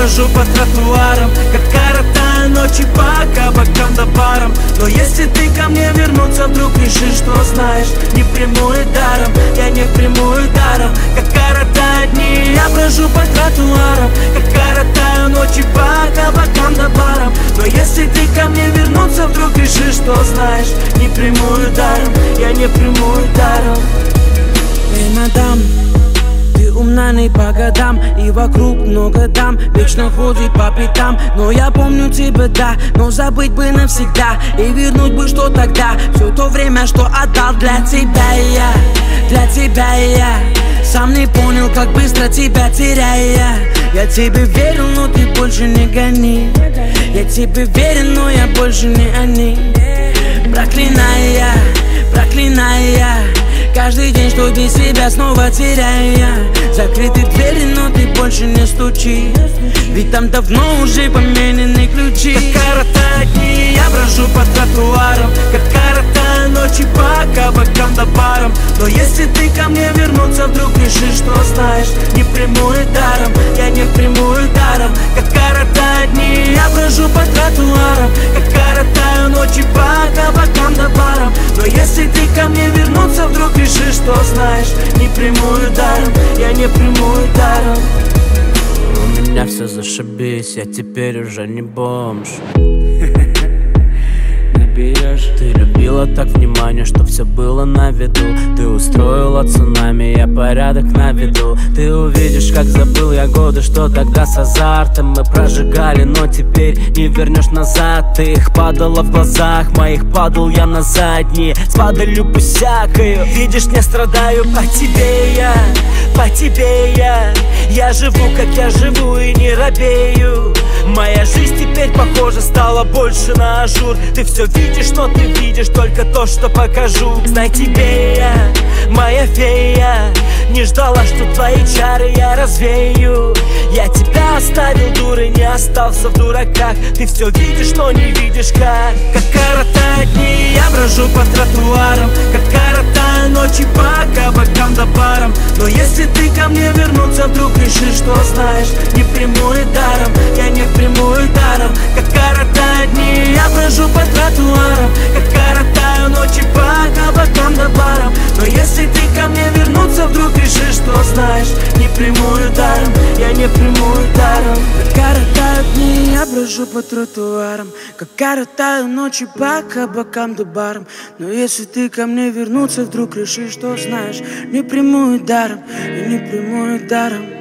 брожу по тротуарам, как коротаю ночи по кабакам да барам. Но если ты ко мне вернуться вдруг решишь, что знаешь, не приму и даром, я не приму и даром. Как коротают дни, я брожу по тротуарам, как коротаю ночи по кабакам да барам. Но если ты ко мне вернуться вдруг решишь, что знаешь, не приму и даром, я не приму и даром. Эй, мадам, ты умна не по годам, и вокруг много дам, вечно ходит по пятам. Но я помню тебя, да, но забыть бы навсегда, и вернуть бы, что тогда, все то время, что отдал для тебя я, для тебя я. Сам не понял, как быстро тебя теряя. Я тебе верил, но ты больше не гони. Я тебе верен, но я больше не они. Проклиная, проклиная каждый день, что без себя снова теряя. Закрыты двери, но ты больше не стучи, ведь там давно уже поменены ключи. Как коротают дни, я брожу по тротуарам, как коротаю ночи по кабакам да барам. Но если ты ко мне вернуться вдруг решишь, что знаешь, не приму и даром, я не приму и даром. Как коротают дни, я брожу по тротуарам, как коротаю ночи по кабакам да барам. Но если ты ко мне вернуться вдруг решишь, что знаешь, не приму и даром, я не приму и даром. У меня все зашибись, я теперь уже не бомж. Ты любила так внимание, что все было на виду. Ты устроила цунами, я порядок наведу. Ты увидишь, как забыл я годы, что тогда с азартом мы прожигали, но теперь не вернешь назад. Ты их падала в глазах моих, падал я на задние, с падалью посякаю. Видишь, не страдаю по тебе я, по тебе я. Я живу, как я живу, и не робею. Моя жизнь теперь, похоже, стала больше на ажур. Ты все видишь, но ты видишь только то, что покажу. Знай тебе я, моя фея, не ждала, что твои чары я развею. Я тебя оставил, дурой, не остался в дураках. Ты все видишь, но не видишь как. Как коротают дни, я брожу по тротуарам, как коротаю ночи по кабакам да барам. Но если ты ко мне вернуться вдруг решишь, что знаешь, не приму и даром, я не приму и даром. Как коротают дни, я брожу по тротуарам, как коротаю ночи по кабакам да барам. Но если ты ко мне вернуться вдруг решишь, что знаешь, не приму и даром, я не приму и даром. Как коротают дни, я брожу по тротуарам, как коротаю ночи по кабакам да барам. Но если ты ко мне вернуться вдруг решишь, что знаешь, не приму и даром, я не приму и даром.